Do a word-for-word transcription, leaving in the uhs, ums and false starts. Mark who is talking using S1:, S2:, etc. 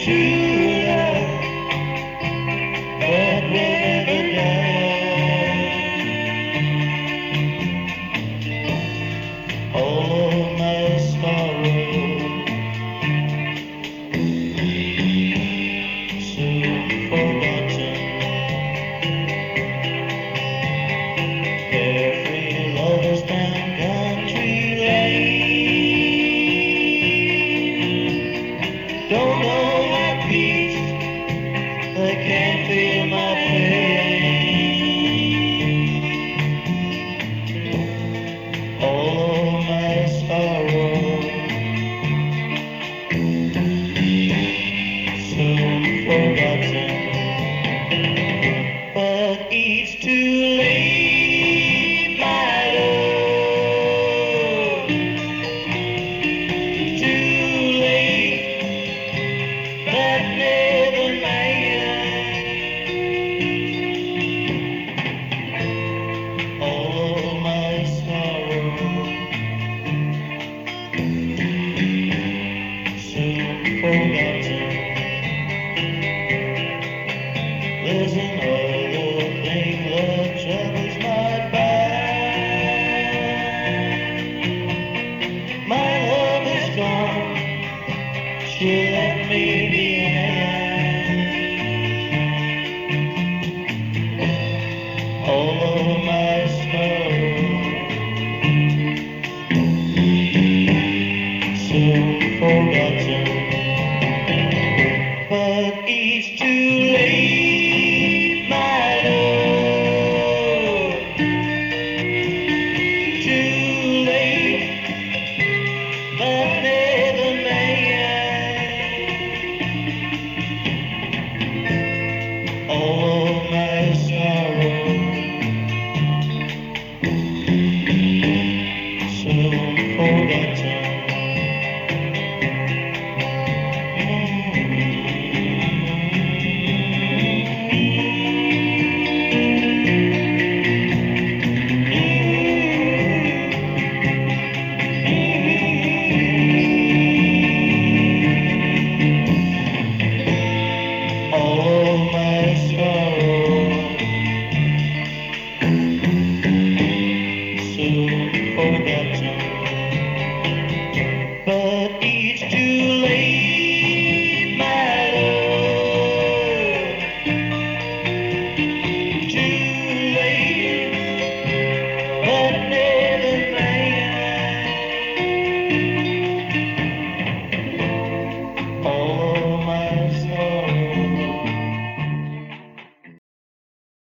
S1: true love that will never die. All my sorrow soon forgotten. Carefree lovers down country lane. Don't know my peace, they can't feel my pain. All my sorrow soon forgotten, but it's too late, my love, too late, that never mind. All my sorrow soon forgotten. There's another thing that troubles my mind. My love is gone, she left me behind.